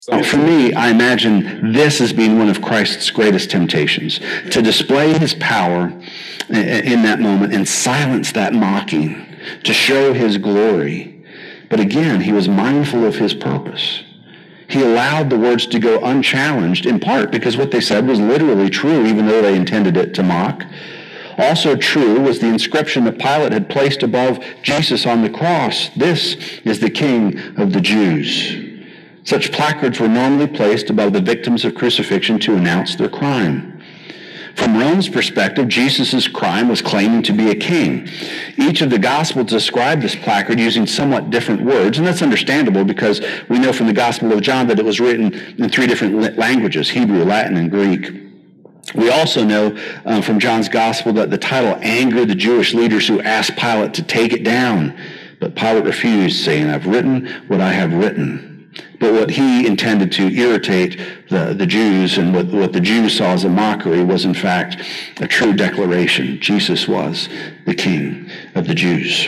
For me, I imagine this as being one of Christ's greatest temptations, to display his power in that moment and silence that mocking, to show his glory. But again, he was mindful of his purpose. He allowed the words to go unchallenged, in part because what they said was literally true, even though they intended it to mock. Also true was the inscription that Pilate had placed above Jesus on the cross. "This is the King of the Jews." Such placards were normally placed above the victims of crucifixion to announce their crime. From Rome's perspective, Jesus' crime was claiming to be a king. Each of the Gospels described this placard using somewhat different words, and that's understandable because we know from the Gospel of John that it was written in 3 different languages, Hebrew, Latin, and Greek. We also know from John's Gospel that the title angered the Jewish leaders who asked Pilate to take it down. But Pilate refused, saying, "I've written what I have written." But what he intended to irritate the Jews and what the Jews saw as a mockery was in fact a true declaration. Jesus was the King of the Jews.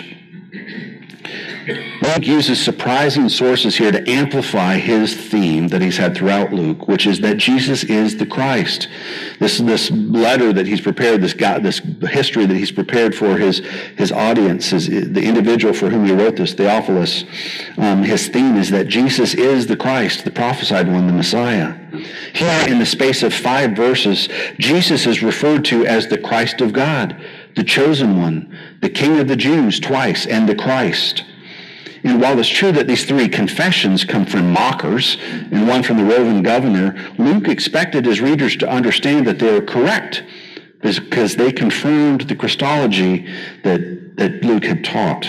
Luke uses surprising sources here to amplify his theme that he's had throughout Luke, which is that Jesus is the Christ. This letter that he's prepared, this history that he's prepared for his audience, the individual for whom he wrote this, Theophilus, his theme is that Jesus is the Christ, the prophesied one, the Messiah. Here, in the space of 5 verses, Jesus is referred to as the Christ of God, the chosen one, the King of the Jews twice, and the Christ. And while it's true that these 3 confessions come from mockers and one from the Roman governor, Luke expected his readers to understand that they were correct because they confirmed the Christology that Luke had taught.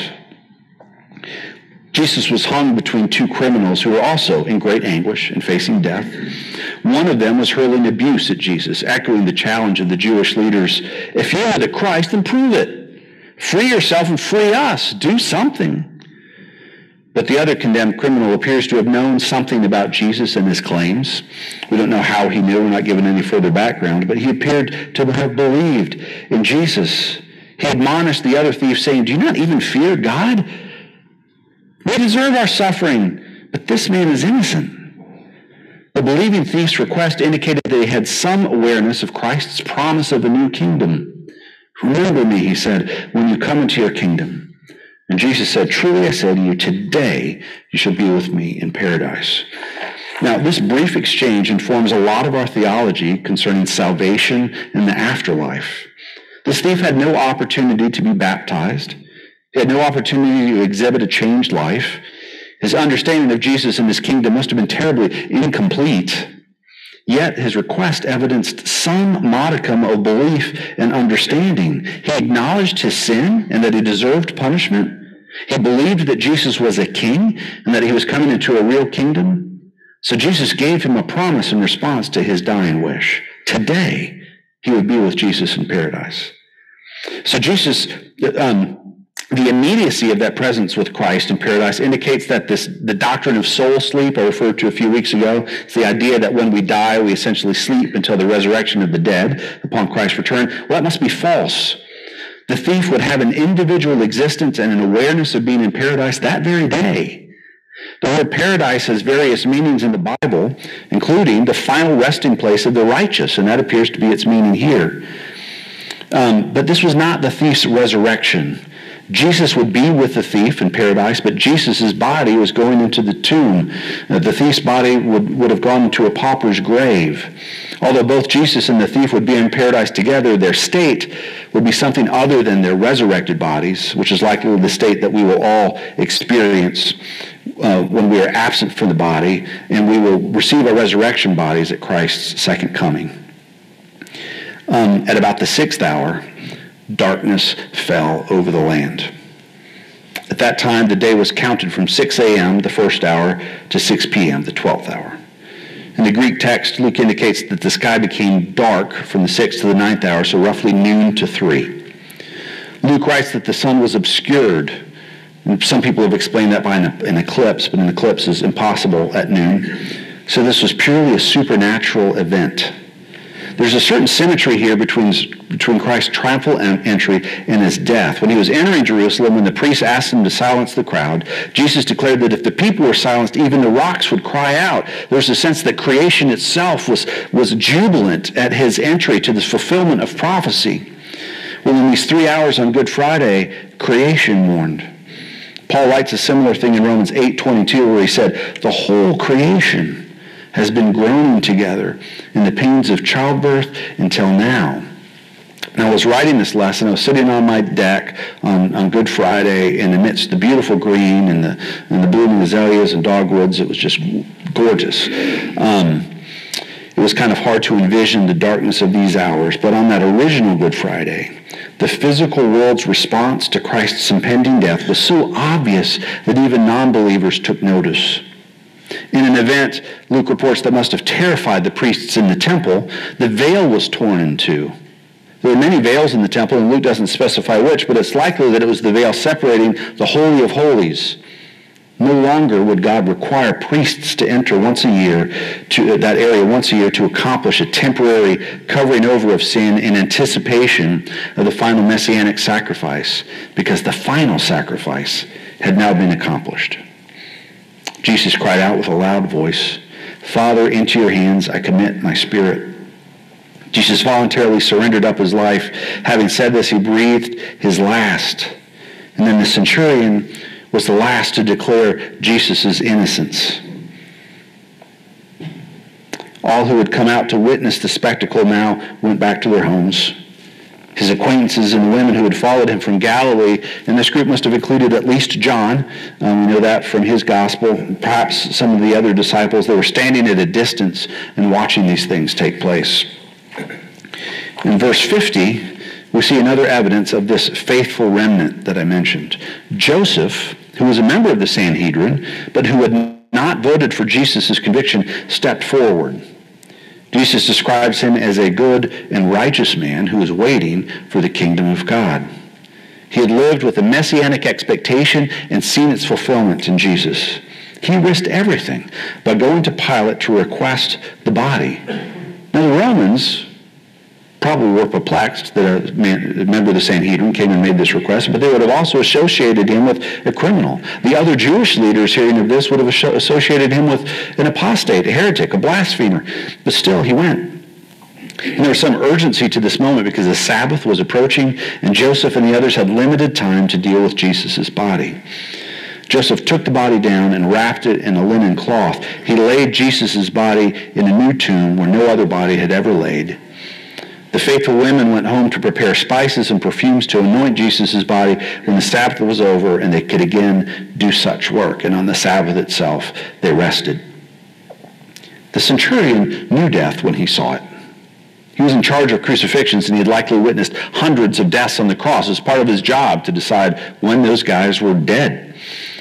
Jesus was hung between 2 criminals who were also in great anguish and facing death. One of them was hurling abuse at Jesus, echoing the challenge of the Jewish leaders. "If you are the Christ, then prove it. Free yourself and free us. Do something." But the other condemned criminal appears to have known something about Jesus and his claims. We don't know how he knew. We're not given any further background, but he appeared to have believed in Jesus. He admonished the other thief, saying, "Do you not even fear God? We deserve our suffering, but this man is innocent." The believing thief's request indicated that he had some awareness of Christ's promise of a new kingdom. "Remember me," he said, "when you come into your kingdom." And Jesus said, "Truly I say to you, today you shall be with me in paradise." Now, this brief exchange informs a lot of our theology concerning salvation and the afterlife. This thief had no opportunity to be baptized. He had no opportunity to exhibit a changed life. His understanding of Jesus and his kingdom must have been terribly incomplete. Yet his request evidenced some modicum of belief and understanding. He acknowledged his sin and that he deserved punishment. He believed that Jesus was a king and that he was coming into a real kingdom. So Jesus gave him a promise in response to his dying wish. Today, he would be with Jesus in paradise. So Jesus, the immediacy of that presence with Christ in paradise indicates that the doctrine of soul sleep I referred to a few weeks ago, it's the idea that when we die, we essentially sleep until the resurrection of the dead upon Christ's return. Well, that must be false. The thief would have an individual existence and an awareness of being in paradise that very day. The word paradise has various meanings in the Bible, including the final resting place of the righteous, and that appears to be its meaning here. But this was not the thief's resurrection. Jesus would be with the thief in paradise, but Jesus' body was going into the tomb. The thief's body would have gone into a pauper's grave. Although both Jesus and the thief would be in paradise together, their state would be something other than their resurrected bodies, which is likely the state that we will all experience when we are absent from the body, and we will receive our resurrection bodies at Christ's second coming. At about the 6th hour, darkness fell over the land. At that time, the day was counted from 6 a.m., the 1st hour, to 6 p.m., the 12th hour. In the Greek text, Luke indicates that the sky became dark from the 6th to the 9th hour, so roughly noon to 3. Luke writes that the sun was obscured. And some people have explained that by an eclipse, but an eclipse is impossible at noon. So this was purely a supernatural event. There's a certain symmetry here between Christ's triumphal entry and his death. When he was entering Jerusalem, when the priests asked him to silence the crowd, Jesus declared that if the people were silenced, even the rocks would cry out. There's a sense that creation itself was jubilant at his entry to this fulfillment of prophecy. Well, in these 3 hours on Good Friday, creation mourned. Paul writes a similar thing in Romans 8:22, where he said, the whole creation has been groaning together in the pains of childbirth until now. And I was writing this lesson. I was sitting on my deck on Good Friday in the midst of the beautiful green and the blooming azaleas and dogwoods. It was just gorgeous. It was kind of hard to envision the darkness of these hours. But on that original Good Friday, the physical world's response to Christ's impending death was so obvious that even non-believers took notice. In an event, Luke reports, that must have terrified the priests in the temple, the veil was torn in two. There were many veils in the temple, and Luke doesn't specify which, but it's likely that it was the veil separating the Holy of Holies. No longer would God require priests to enter once a year to that area once a year to accomplish a temporary covering over of sin in anticipation of the final messianic sacrifice, because the final sacrifice had now been accomplished. Jesus cried out with a loud voice, Father, into your hands I commit my spirit. Jesus voluntarily surrendered up his life. Having said this, he breathed his last. And then the centurion was the last to declare Jesus' innocence. All who had come out to witness the spectacle now went back to their homes. His acquaintances and the women who had followed him from Galilee, and this group must have included at least John. We know that from his gospel. Perhaps some of the other disciples, they were standing at a distance and watching these things take place. In verse 50, we see another evidence of this faithful remnant that I mentioned. Joseph, who was a member of the Sanhedrin, but who had not voted for Jesus' conviction, stepped forward. Jesus describes him as a good and righteous man who is waiting for the kingdom of God. He had lived with a messianic expectation and seen its fulfillment in Jesus. He risked everything by going to Pilate to request the body. Now the Romans probably were perplexed that a member of the Sanhedrin came and made this request, but they would have also associated him with a criminal. The other Jewish leaders hearing of this would have associated him with an apostate, a heretic, a blasphemer. But still, he went. And there was some urgency to this moment because the Sabbath was approaching, and Joseph and the others had limited time to deal with Jesus' body. Joseph took the body down and wrapped it in a linen cloth. He laid Jesus' body in a new tomb where no other body had ever laid. The faithful women went home to prepare spices and perfumes to anoint Jesus' body when the Sabbath was over and they could again do such work. And on the Sabbath itself, they rested. The centurion knew death when he saw it. He was in charge of crucifixions, and he had likely witnessed hundreds of deaths on the cross. It was part of his job to decide when those guys were dead.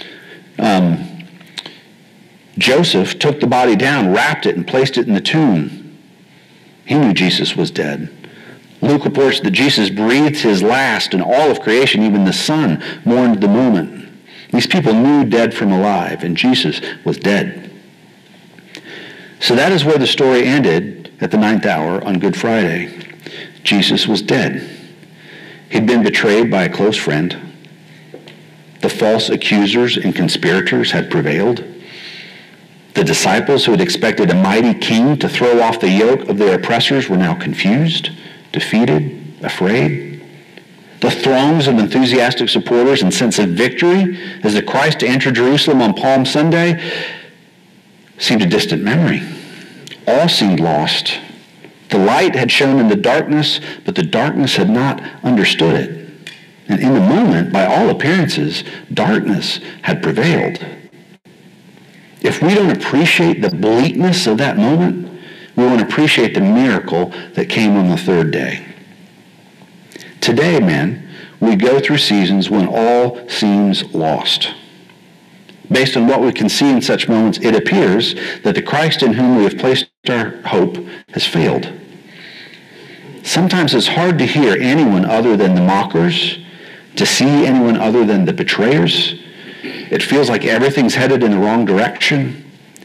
Joseph took the body down, wrapped it, and placed it in the tomb. He knew Jesus was dead. Luke reports that Jesus breathed his last, and all of creation, even the sun, mourned the moment. These people knew dead from alive, and Jesus was dead. So that is where the story ended at the 9th hour on Good Friday. Jesus was dead. He'd been betrayed by a close friend. The false accusers and conspirators had prevailed. The disciples who had expected a mighty king to throw off the yoke of their oppressors were now confused, defeated, afraid. The throngs of enthusiastic supporters and sense of victory as the Christ entered Jerusalem on Palm Sunday seemed a distant memory. All seemed lost. The light had shone in the darkness, but the darkness had not understood it. And in the moment, by all appearances, darkness had prevailed. If we don't appreciate the bleakness of that moment, we won't appreciate the miracle that came on the third day. Today, men, we go through seasons when all seems lost. Based on what we can see in such moments, it appears that the Christ in whom we have placed our hope has failed. Sometimes it's hard to hear anyone other than the mockers, to see anyone other than the betrayers. It feels like everything's headed in the wrong direction.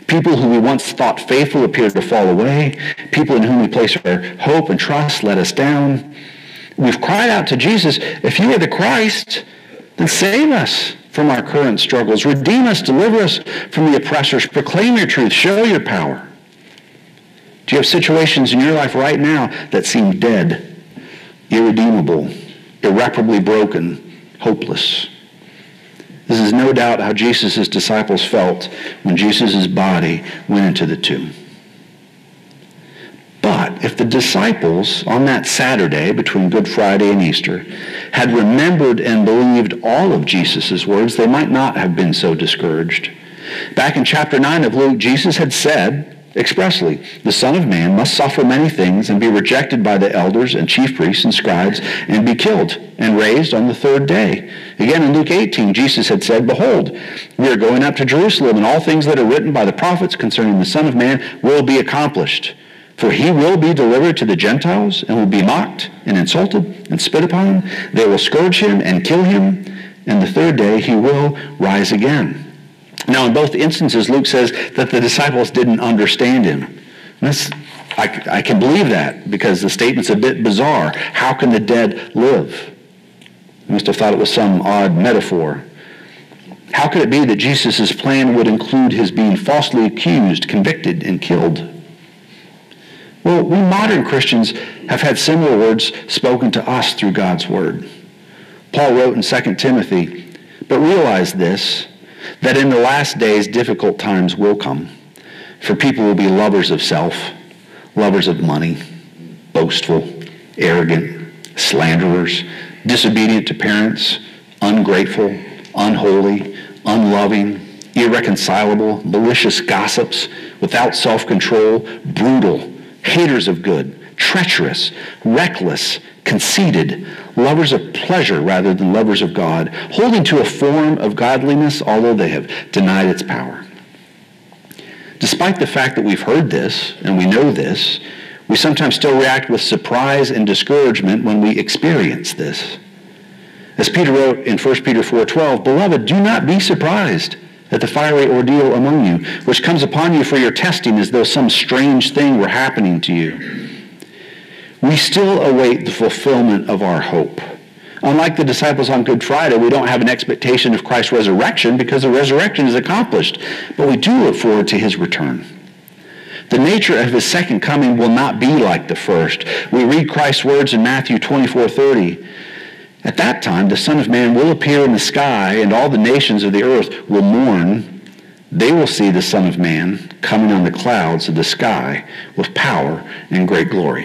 People who we once thought faithful appear to fall away. People in whom we place our hope and trust let us down. We've cried out to Jesus, if you are the Christ, then save us from our current struggles. Redeem us, deliver us from the oppressors. Proclaim your truth, show your power. Do you have situations in your life right now that seem dead, irredeemable, irreparably broken, hopeless? This is no doubt how Jesus' disciples felt when Jesus' body went into the tomb. But if the disciples on that Saturday between Good Friday and Easter had remembered and believed all of Jesus' words, they might not have been so discouraged. Back in chapter 9 of Luke, Jesus had said expressly, the Son of Man must suffer many things and be rejected by the elders and chief priests and scribes and be killed and raised on the third day. Again, in Luke 18, Jesus had said, behold, we are going up to Jerusalem, and all things that are written by the prophets concerning the Son of Man will be accomplished. For he will be delivered to the Gentiles and will be mocked and insulted and spit upon. They will scourge him and kill him, and the third day he will rise again. Now, in both instances, Luke says that the disciples didn't understand him. I can believe that because the statement's a bit bizarre. How can the dead live? They must have thought it was some odd metaphor. How could it be that Jesus' plan would include his being falsely accused, convicted, and killed? Well, we modern Christians have had similar words spoken to us through God's word. Paul wrote in 2 Timothy, but realize this, that in the last days difficult times will come, for people will be lovers of self, lovers of money, boastful, arrogant, slanderers, disobedient to parents, ungrateful, unholy, unloving, irreconcilable, malicious gossips, without self-control, brutal, haters of good, treacherous, reckless, conceited, lovers of pleasure rather than lovers of God, holding to a form of godliness although they have denied its power. Despite the fact that we've heard this and we know this, we sometimes still react with surprise and discouragement when we experience this. As Peter wrote in 1 Peter 4:12, beloved, do not be surprised at the fiery ordeal among you, which comes upon you for your testing as though some strange thing were happening to you. We still await the fulfillment of our hope. Unlike the disciples on Good Friday, we don't have an expectation of Christ's resurrection because the resurrection is accomplished, but we do look forward to his return. The nature of his second coming will not be like the first. We read Christ's words in Matthew 24:30. At that time, the Son of Man will appear in the sky, and all the nations of the earth will mourn. They will see the Son of Man coming on the clouds of the sky with power and great glory.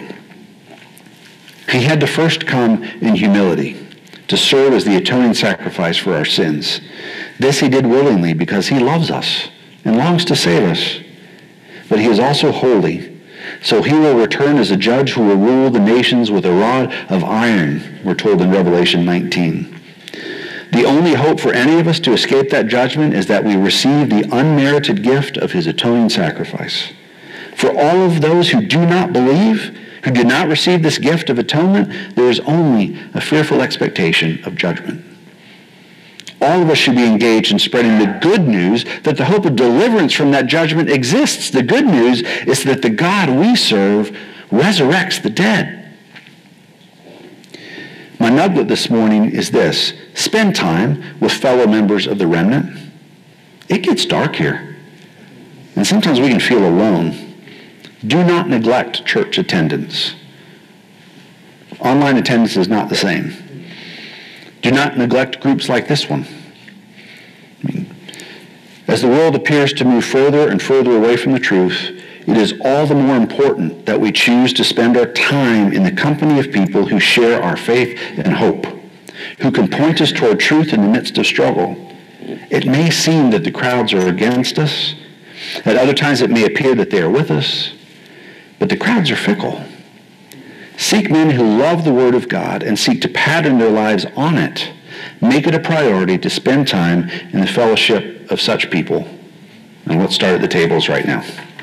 He had to first come in humility to serve as the atoning sacrifice for our sins. This he did willingly because he loves us and longs to save us. But he is also holy, so he will return as a judge who will rule the nations with a rod of iron, we're told in Revelation 19. The only hope for any of us to escape that judgment is that we receive the unmerited gift of his atoning sacrifice. For all of those who do not believe, who did not receive this gift of atonement, there is only a fearful expectation of judgment. All of us should be engaged in spreading the good news that the hope of deliverance from that judgment exists. The good news is that the God we serve resurrects the dead. My nugget this morning is this: spend time with fellow members of the remnant. It gets dark here, and sometimes we can feel alone. Do not neglect church attendance. Online attendance is not the same. Do not neglect groups like this one. As the world appears to move further and further away from the truth, it is all the more important that we choose to spend our time in the company of people who share our faith and hope, who can point us toward truth in the midst of struggle. It may seem that the crowds are against us. At other times it may appear that they are with us, but the crowds are fickle. Seek men who love the Word of God and seek to pattern their lives on it. Make it a priority to spend time in the fellowship of such people. And let's start at the tables right now.